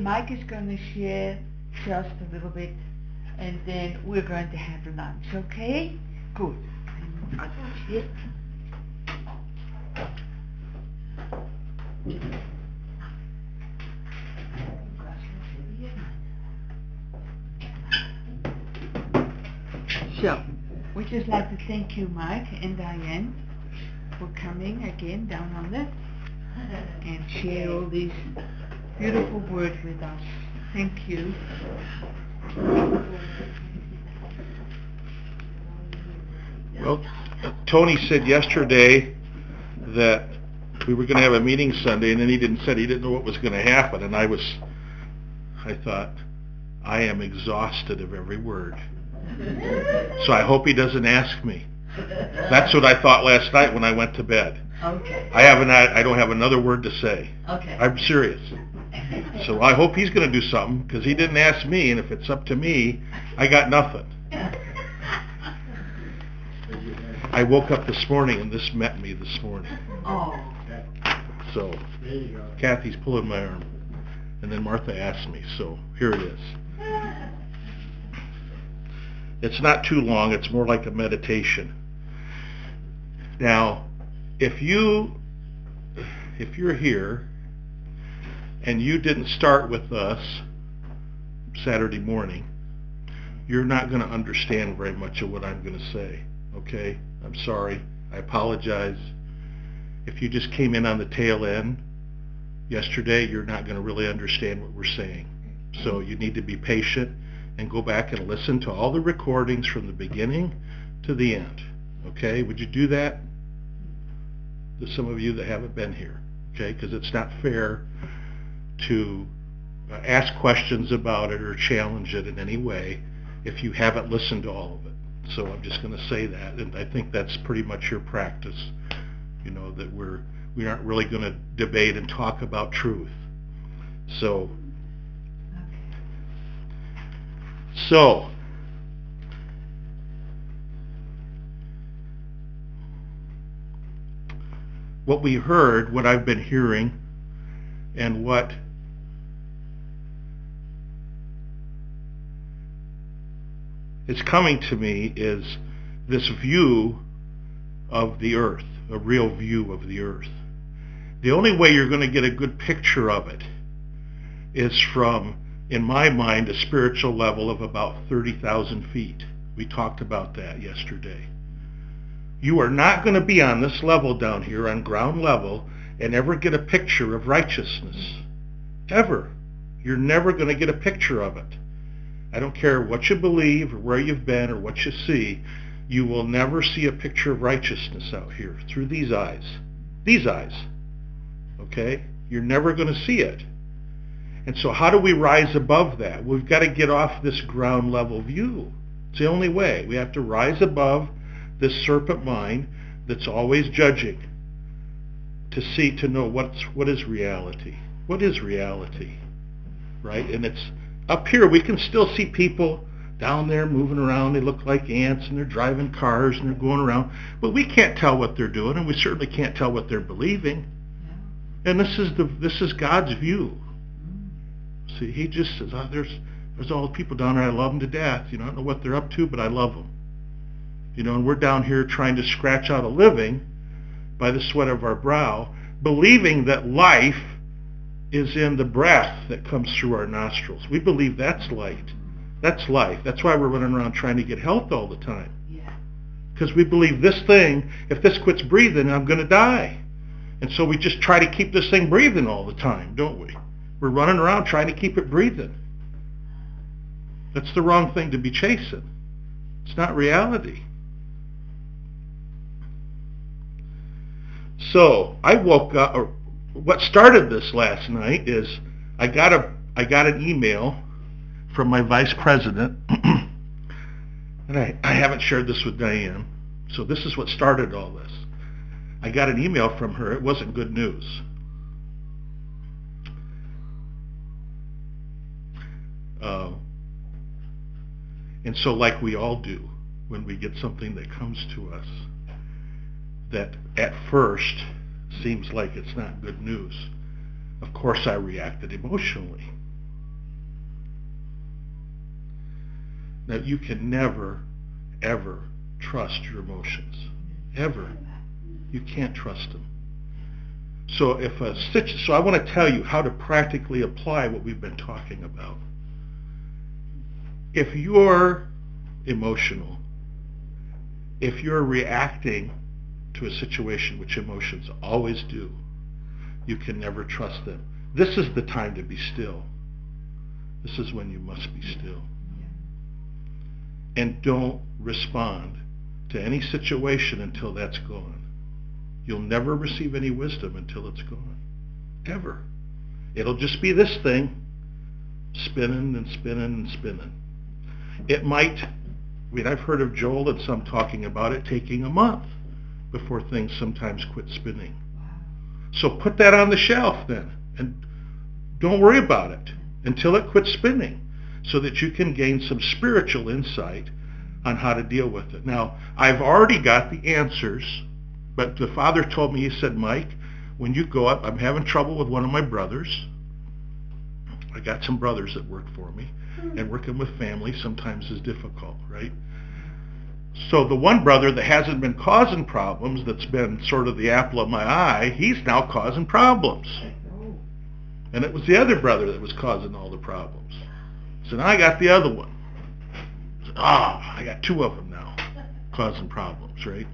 Mike is going to share just a little bit, and then we're going to have lunch, okay? Good. I'll share. So, we'd just like to thank you, Mike and Diane, for coming again down under and share all these beautiful words with us. Thank you. Well, Tony said yesterday that we were going to have a meeting Sunday, and then he didn't know what was going to happen, and I thought, I am exhausted of every word. So I hope he doesn't ask me. That's what I thought last night when I went to bed. Okay. I don't have another word to say. Okay. I'm serious. So I hope he's going to do something, because he didn't ask me, and if it's up to me, I got nothing. I woke up this morning, and this met me this morning. Oh. So Kathy's pulling my arm, and then Martha asked me, so here it is. It's not too long. It's more like a meditation. Now, if you're here and you didn't start with us Saturday morning, you're not going to understand very much of what I'm going to say, okay? I'm sorry. I apologize. If you just came in on the tail end yesterday, you're not going to really understand what we're saying. So you need to be patient and go back and listen to all the recordings from the beginning to the end, okay? Would you do that? To some of you that haven't been here, okay? Because it's not fair to ask questions about it or challenge it in any way if you haven't listened to all of it. So I'm just going to say that, and I think that's pretty much your practice, that we aren't really going to debate and talk about truth. So what we heard, what I've been hearing, and what is coming to me is this view of the earth, a real view of the earth. The only way you're going to get a good picture of it is from, in my mind, a spiritual level of about 30,000 feet. We talked about that yesterday. You are not going to be on this level down here, on ground level, and ever get a picture of righteousness. Ever. You're never going to get a picture of it. I don't care what you believe or where you've been or what you see, you will never see a picture of righteousness out here through these eyes. These eyes. Okay? You're never going to see it. And so how do we rise above that? We've got to get off this ground level view. It's the only way. We have to rise above this serpent mind that's always judging to know what is reality. What is reality? Right? And it's up here. We can still see people down there moving around. They look like ants, and they're driving cars, and they're going around. But we can't tell what they're doing, and we certainly can't tell what they're believing. Yeah. And this is God's view. See, he just says, there's all the people down there, I love them to death. I don't know what they're up to, but I love them. And we're down here trying to scratch out a living by the sweat of our brow, believing that life is in the breath that comes through our nostrils. We believe that's light. That's life. That's why we're running around trying to get health all the time. Because we believe this thing, if this quits breathing, I'm going to die. And so we just try to keep this thing breathing all the time, don't we? We're running around trying to keep it breathing. That's the wrong thing to be chasing. It's not reality. So I woke up, or what started this last night is I got an email from my vice president, and I haven't shared this with Diane, so this is what started all this. I got an email from her. It wasn't good news. And so like we all do when we get something that comes to us that at first seems like it's not good news, of course I reacted emotionally. Now, you can never, ever trust your emotions. Ever. You can't trust them. So I want to tell you how to practically apply what we've been talking about. If you're emotional, if you're reacting to a situation, which emotions always do, you can never trust them. This is the time to be still. This is when you must be still. And don't respond to any situation until that's gone. You'll never receive any wisdom until it's gone. Ever. It'll just be this thing spinning and spinning and spinning. It might, I've heard of Joel and some talking about it taking a month before things sometimes quit spinning. So put that on the shelf then, and don't worry about it until it quits spinning, so that you can gain some spiritual insight on how to deal with it. Now, I've already got the answers, but the Father told me, he said, Mike, when you go up, I'm having trouble with one of my brothers. I got some brothers that work for me, and working with family sometimes is difficult, right? So the one brother that hasn't been causing problems, that's been sort of the apple of my eye, he's now causing problems. And it was the other brother that was causing all the problems. So now I got the other one. I got two of them now causing problems, right?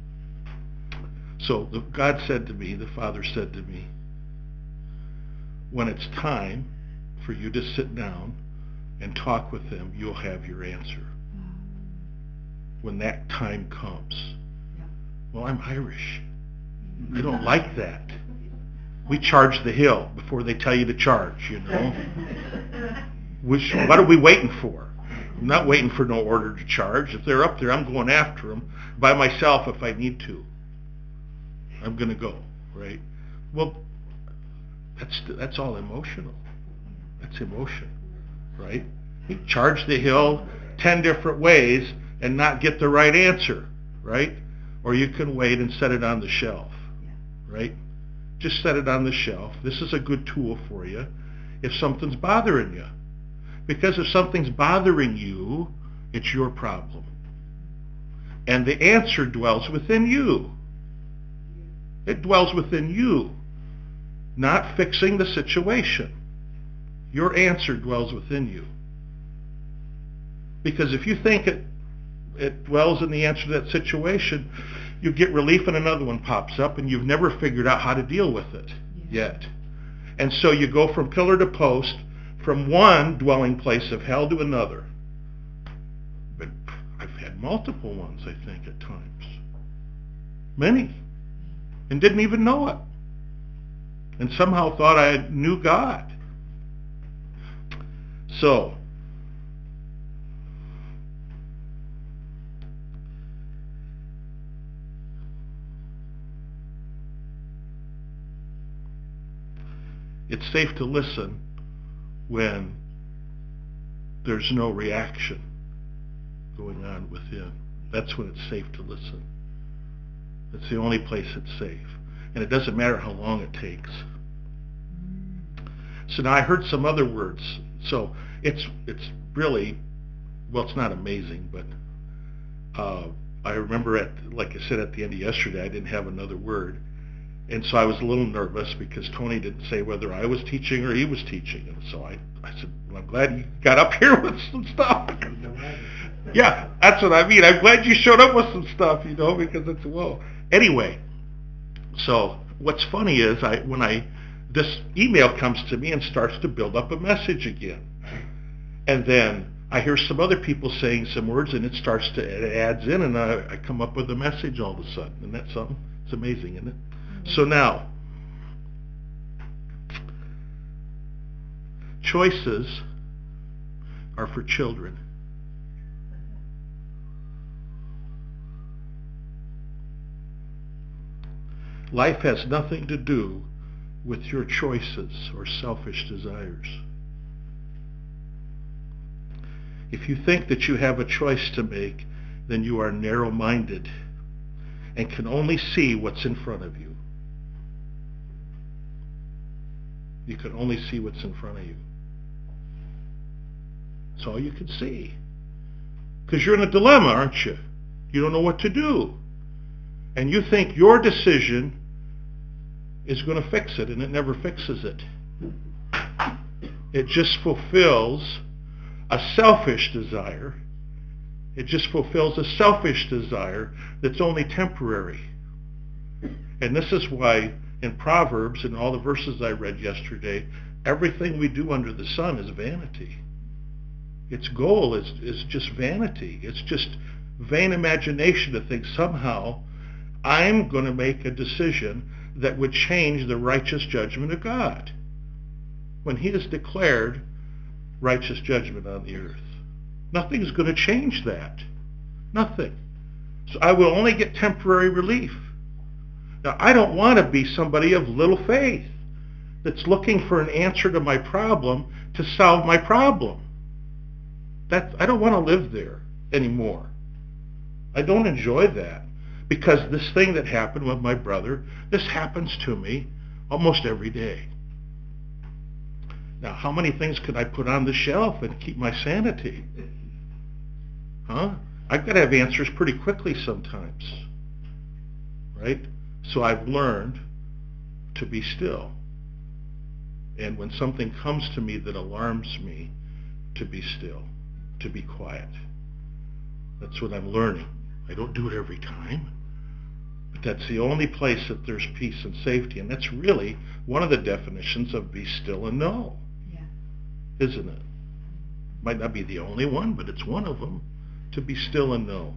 So God said to me, the Father said to me, when it's time for you to sit down and talk with them, you'll have your answer. When that time comes. Well, I'm Irish. I don't like that. We charge the hill before they tell you to charge, you know. What are we waiting for? I'm not waiting for no order to charge. If they're up there, I'm going after them by myself if I need to. I'm going to go, right? Well, that's all emotional. That's emotion, right? You charge the hill 10 different ways and not get the right answer, right? Or you can wait and set it on the shelf, right? Just set it on the shelf. This is a good tool for you if something's bothering you. Because if something's bothering you, it's your problem. And the answer dwells within you. It dwells within you, not fixing the situation. Your answer dwells within you. Because if you think it dwells in the answer to that situation, you get relief and another one pops up and you've never figured out how to deal with it yet. And so you go from pillar to post, from one dwelling place of hell to another. But I've had multiple ones, I think, at times. Many. And didn't even know it. And somehow thought I knew God. So, it's safe to listen when there's no reaction going on within. That's when it's safe to listen. It's the only place it's safe. And it doesn't matter how long it takes. So now I heard some other words. So it's really, well, it's not amazing, but I remember like I said at the end of yesterday, I didn't have another word. And so I was a little nervous because Tony didn't say whether I was teaching or he was teaching. And so I said, well, I'm glad you got up here with some stuff. Yeah, that's what I mean. I'm glad you showed up with some stuff, you know, because it's, whoa. Anyway, so what's funny is this email comes to me and starts to build up a message again. And then I hear some other people saying some words and it adds in and I come up with a message all of a sudden. Isn't that something? It's amazing, isn't it? So now, choices are for children. Life has nothing to do with your choices or selfish desires. If you think that you have a choice to make, then you are narrow-minded and can only see what's in front of you. You can only see what's in front of you. That's all you can see. Because you're in a dilemma, aren't you? You don't know what to do. And you think your decision is going to fix it, and it never fixes it. It just fulfills a selfish desire. It just fulfills a selfish desire that's only temporary. And this is why in Proverbs and all the verses I read yesterday, everything we do under the sun is vanity. Its goal is just vanity. It's just vain imagination to think somehow I'm going to make a decision that would change the righteous judgment of God when he has declared righteous judgment on the earth. Nothing's going to change that. Nothing. So I will only get temporary relief. Now, I don't want to be somebody of little faith that's looking for an answer to my problem to solve my problem. I don't want to live there anymore. I don't enjoy that, because this thing that happened with my brother, this happens to me almost every day. Now, how many things could I put on the shelf and keep my sanity? Huh? I've got to have answers pretty quickly sometimes, right? So I've learned to be still. And when something comes to me that alarms me, to be still, to be quiet. That's what I'm learning. I don't do it every time, but that's the only place that there's peace and safety. And that's really one of the definitions of be still and know, isn't it? Might not be the only one, but it's one of them, to be still and know.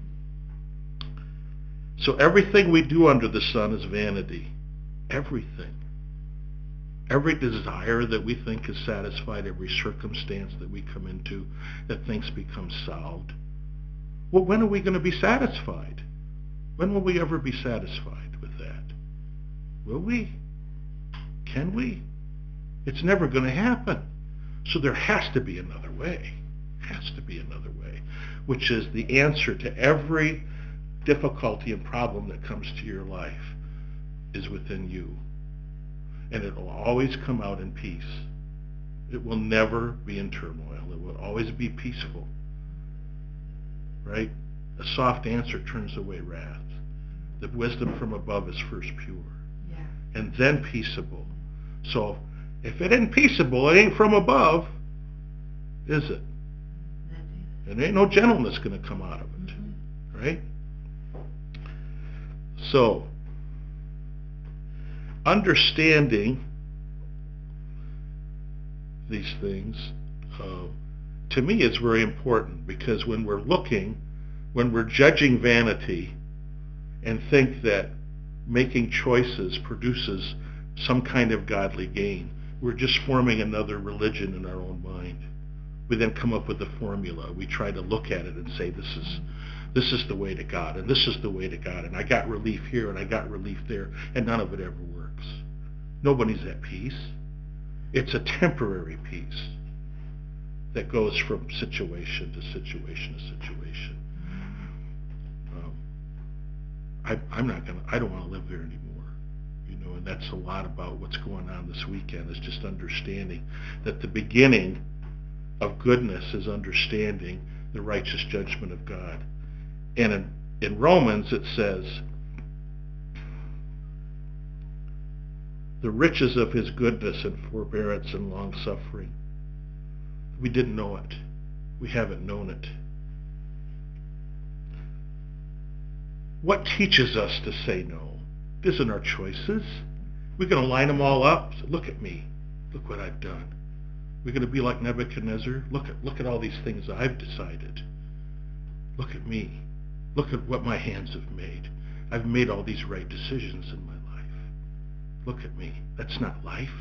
So everything we do under the sun is vanity. Everything. Every desire that we think is satisfied, every circumstance that we come into that things become solved. Well, when are we going to be satisfied? When will we ever be satisfied with that? Will we? Can we? It's never going to happen. So there has to be another way. Has to be another way, which is the answer to every difficulty and problem that comes to your life is within you. And it will always come out in peace. It will never be in turmoil. It will always be peaceful. Right? A soft answer turns away wrath. The wisdom from above is first pure. Yeah. And then peaceable. So if it ain't peaceable, it ain't from above, is it? And there ain't no gentleness going to come out of it. Right? So, understanding these things, to me, is very important, because when we're judging vanity and think that making choices produces some kind of godly gain, we're just forming another religion in our own mind. We then come up with a formula. We try to look at it and say, this is the way to God, and this is the way to God, and I got relief here, and I got relief there, and none of it ever works. Nobody's at peace. It's a temporary peace that goes from situation to situation to situation. I don't want to live there anymore. And that's a lot about what's going on this weekend, is just understanding that the beginning of goodness is understanding the righteous judgment of God. And in Romans it says, the riches of his goodness and forbearance and long-suffering. We didn't know it. We haven't known it. What teaches us to say no? It isn't our choices. We're going to line them all up. So look at me. Look what I've done. We're going to be like Nebuchadnezzar. Look at all these things I've decided. Look at me. Look at what my hands have made. I've made all these right decisions in my life. Look at me. That's not life.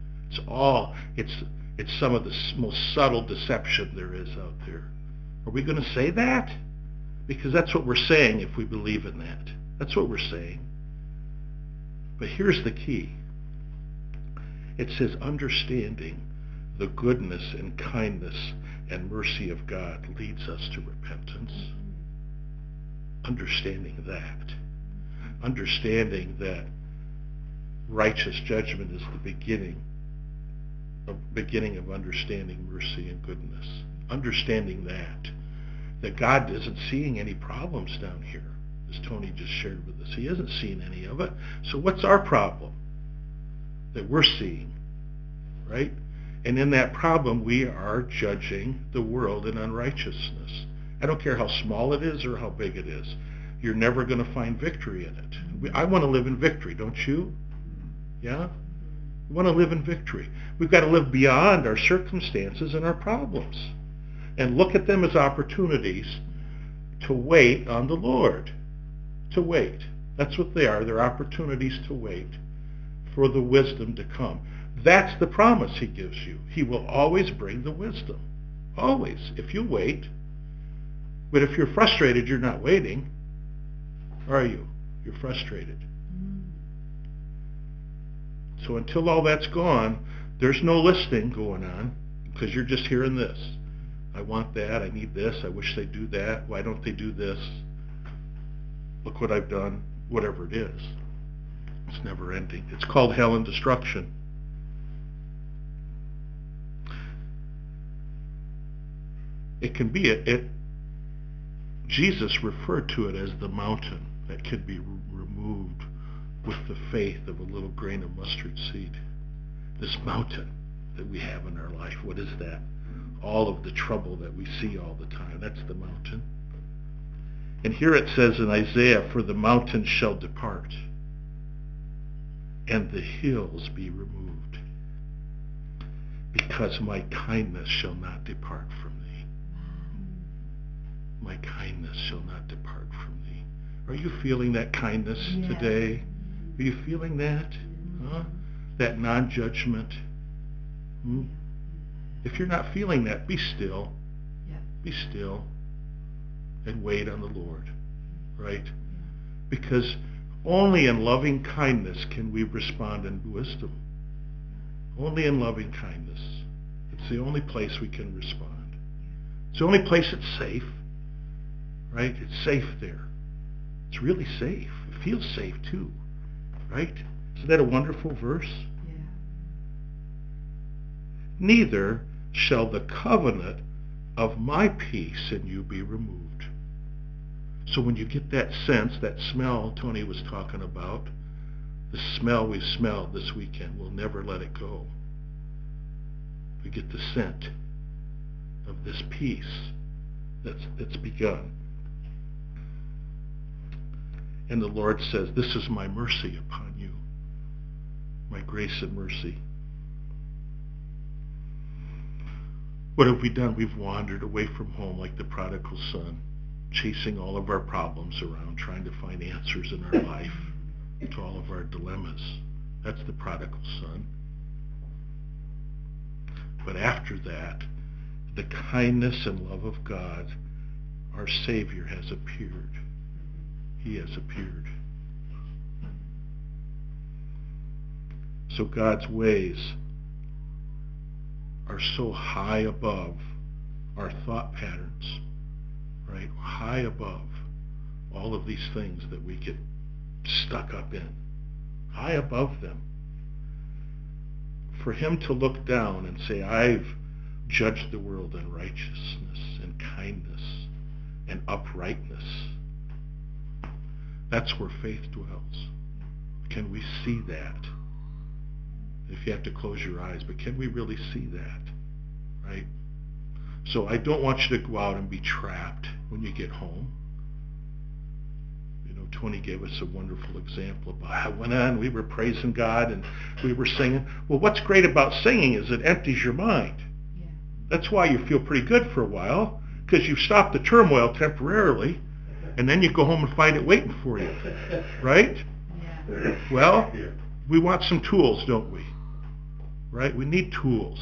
It's some of the most subtle deception there is out there. Are we going to say that? Because that's what we're saying if we believe in that. That's what we're saying. But here's the key. It says understanding the goodness and kindness and mercy of God leads us to repentance. Understanding that. Understanding that righteous judgment is the beginning of understanding mercy and goodness. Understanding that. that God isn't seeing any problems down here, as Tony just shared with us. He isn't seeing any of it. So what's our problem that we're seeing, right? And in that problem, we are judging the world in unrighteousness. I don't care how small it is or how big it is. You're never going to find victory in it. I want to live in victory, don't you? Yeah? We want to live in victory. We've got to live beyond our circumstances and our problems and look at them as opportunities to wait on the Lord. To wait. That's what they are. They're opportunities to wait for the wisdom to come. That's the promise he gives you. He will always bring the wisdom. Always. If you wait. But if you're frustrated, you're not waiting. Are you? You're frustrated. So until all that's gone, there's no listening going on because you're just hearing this. I want that. I need this. I wish they'd do that. Why don't they do this? Look what I've done. Whatever it is. It's never ending. It's called hell and destruction. It can be Jesus referred to it as the mountain that can be removed with the faith of a little grain of mustard seed. This mountain that we have in our life, what is that? All of the trouble that we see all the time, that's the mountain. And here it says in Isaiah, for the mountains shall depart, and the hills be removed, because my kindness shall not depart from thee. My kindness shall not depart from thee. Are you feeling that kindness today? Are you feeling that? Huh? That non-judgment? If you're not feeling that, be still. Be still and wait on the Lord, right? Because only in loving kindness can we respond in wisdom. Only in loving kindness. It's the only place we can respond. It's the only place it's safe, right? It's safe there. It's really safe. It feels safe too, right? Isn't that a wonderful verse? Yeah. Neither shall the covenant of my peace in you be removed. So when you get that sense, that smell Tony was talking about, the smell we've smelled this weekend, we'll never let it go. We get the scent of this peace that's begun. And the Lord says, this is my mercy upon you, my grace and mercy. What have we done? We've wandered away from home like the prodigal son, chasing all of our problems around, trying to find answers in our life to all of our dilemmas. That's the prodigal son. But after that, the kindness and love of God, our Savior, has appeared. He has appeared. So God's ways are so high above our thought patterns, right? High above all of these things that we get stuck up in. High above them. For him to look down and say, I've judged the world in righteousness and kindness and uprightness. That's where faith dwells. Can we see that? If you have to close your eyes, but can we really see that? Right? So I don't want you to go out and be trapped when you get home. You know, Tony gave us a wonderful example about how it went on. We were praising God and we were singing. Well, what's great about singing is it empties your mind. Yeah. That's why you feel pretty good for a while, because you've stopped the turmoil temporarily, and then you go home and find it waiting for you. Right? Yeah. Well, we want some tools, don't we? Right? We need tools.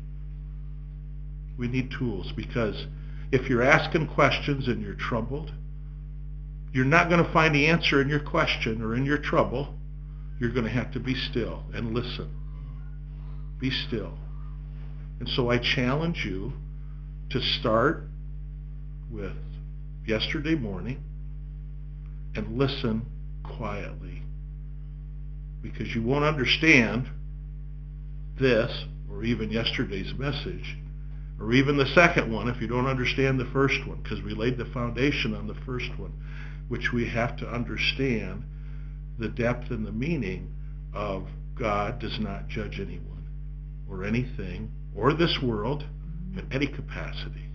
We need tools, because if you're asking questions and you're troubled, you're not going to find the answer in your question or in your trouble. You're going to have to be still and listen. Be still. And so I challenge you to start with yesterday morning and listen quietly, because you won't understand this or even yesterday's message or even the second one if you don't understand the first one, because we laid the foundation on the first one, which we have to understand the depth and the meaning of God does not judge anyone or anything or this world in any capacity.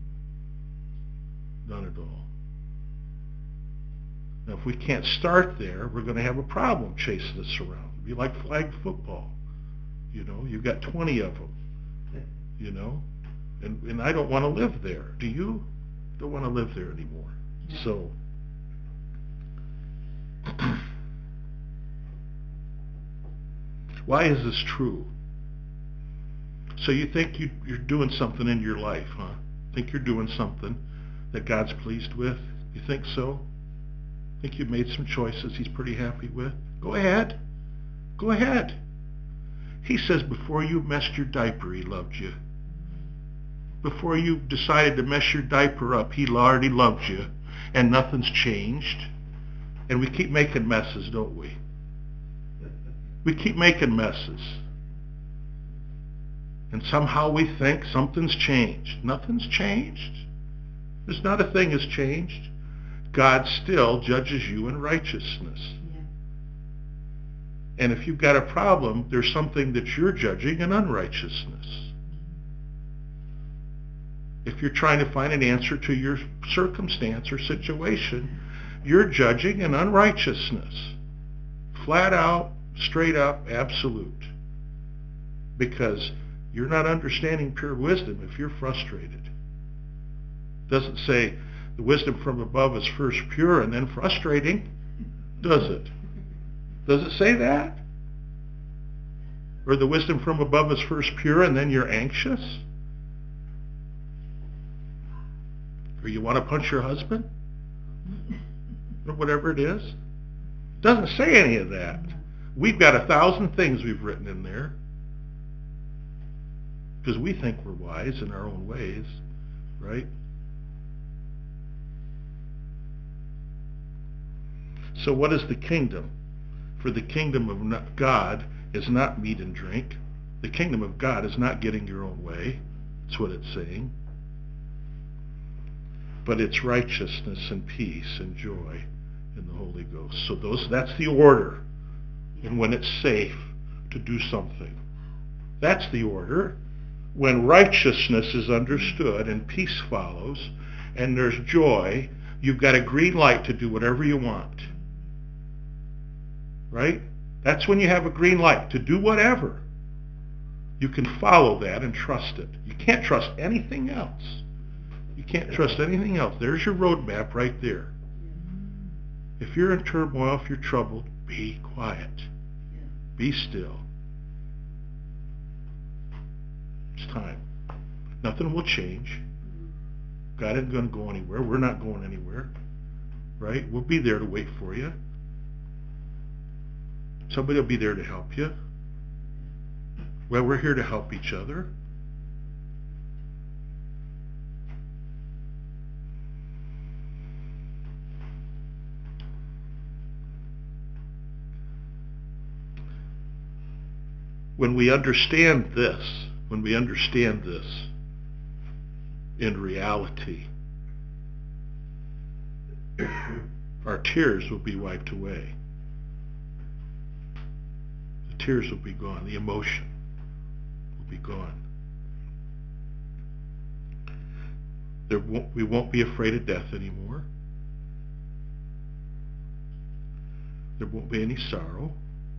None at all. Now, if we can't start there, we're going to have a problem chasing us around. It'd be like flag football. You know, you've got 20 of them, you know, and I don't want to live there. Do you? Don't want to live there anymore. Yeah. So, why is this true? So you think you're doing something in your life, huh? Think you're doing something that God's pleased with? You think so? Think you've made some choices He's pretty happy with? Go ahead. Go ahead. He says before you messed your diaper, He loved you. Before you decided to mess your diaper up, He already loved you. And nothing's changed. And we keep making messes, don't we? We keep making messes. And somehow we think something's changed. Nothing's changed. There's not a thing has changed. God still judges you in righteousness. Yeah. And if you've got a problem, there's something that you're judging in unrighteousness. If you're trying to find an answer to your circumstance or situation, you're judging in unrighteousness. Flat out, straight up, absolute. Because you're not understanding pure wisdom if you're frustrated. It doesn't say the wisdom from above is first pure and then frustrating, does it? Does it say that? Or the wisdom from above is first pure and then you're anxious? Or you want to punch your husband? Or whatever it is? It doesn't say any of that. We've got 1,000 things we've written in there because we think we're wise in our own ways, right? So what is the kingdom? For the kingdom of God is not meat and drink. The kingdom of God is not getting your own way. That's what it's saying. But it's righteousness and peace and joy in the Holy Ghost. So that's the order. And when it's safe to do something. That's the order. When righteousness is understood and peace follows and there's joy, you've got a green light to do whatever you want. Right? That's when you have a green light to do whatever. You can follow that and trust it. You can't trust anything else. You can't trust anything else. There's your roadmap right there. If you're in turmoil, if you're troubled, be quiet. Be still. It's time. Nothing will change. God isn't going to go anywhere. We're not going anywhere. Right? We'll be there to wait for you. Somebody will be there to help you. Well, we're here to help each other. When we understand this in reality, our tears will be wiped away. The tears will be gone. The emotion will be gone. We won't be afraid of death anymore. There won't be any sorrow.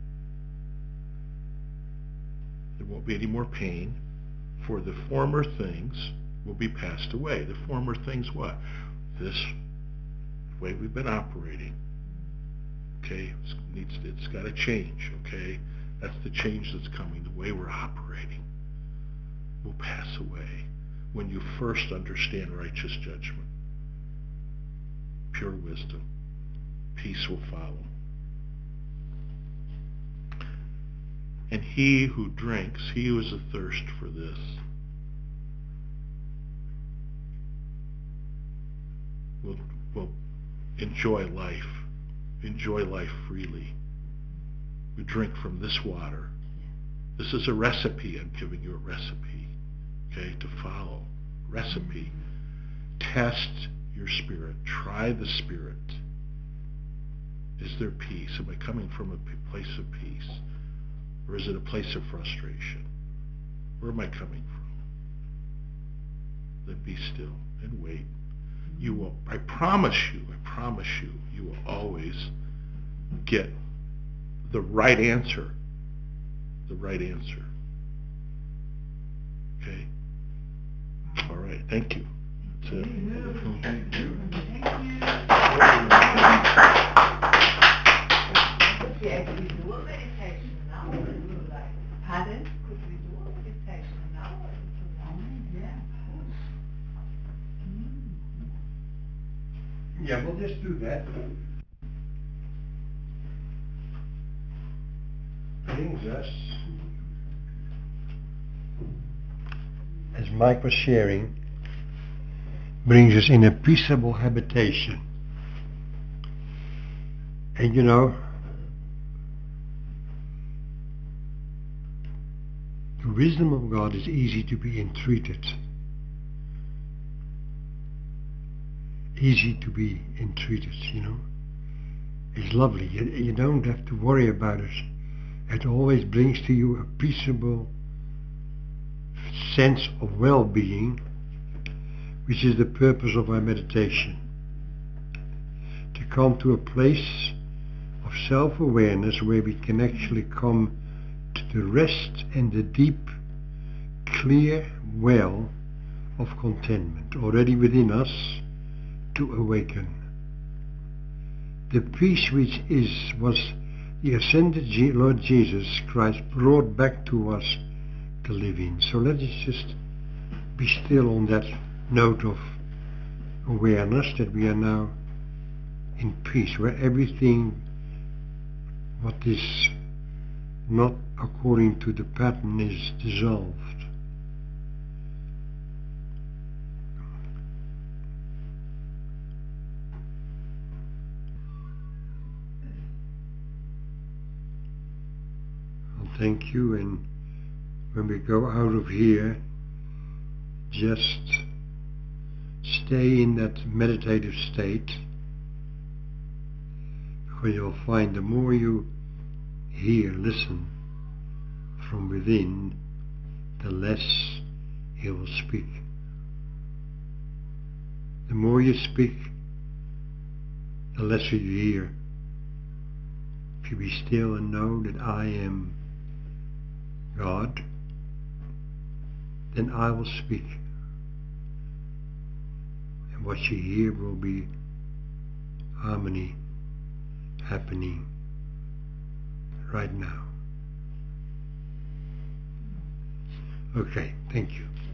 There won't be any more pain, for the former things will be passed away. The former things what? This way we've been operating. Okay? It's got to change, okay? That's the change that's coming. The way we're operating will pass away when you first understand righteous judgment, pure wisdom. Peace will follow. And he who drinks, he who is athirst for this, will enjoy life freely. We drink from this water. This is a recipe. I'm giving you a recipe. okay, to follow. Recipe. Test your spirit. Try the Spirit. Is there peace? Am I coming from a place of peace? Or is it a place of frustration? Where am I coming from? Then be still and wait. You will, I promise you, you will always get the right answer. The right answer. Okay? All right, thank you. That's it. Thank you. Could we actually do a meditation now? Pardon? Could we do a meditation now? Yeah, of course. Yeah, we'll just do that. Brings us, as Mike was sharing, brings us in a peaceable habitation. And you know, the wisdom of God is easy to be entreated. Easy to be entreated, you know. It's lovely. You don't have to worry about it. It always brings to you a peaceable sense of well-being, which is the purpose of our meditation. To come to a place of self-awareness where we can actually come to the rest and the deep, clear well of contentment already within us to awaken. The peace which was the ascended Lord Jesus Christ brought back to us to live in. So let us just be still on that note of awareness that we are now in peace, where everything what is not according to the pattern is dissolved. Well, thank you, and when we go out of here, just stay in that meditative state, because you'll find the more you hear, listen from within, the less he will speak. The more you speak, the lesser you hear. If you be still and know that I am God, then I will speak. And what you hear will be harmony happening right now. Okay, thank you.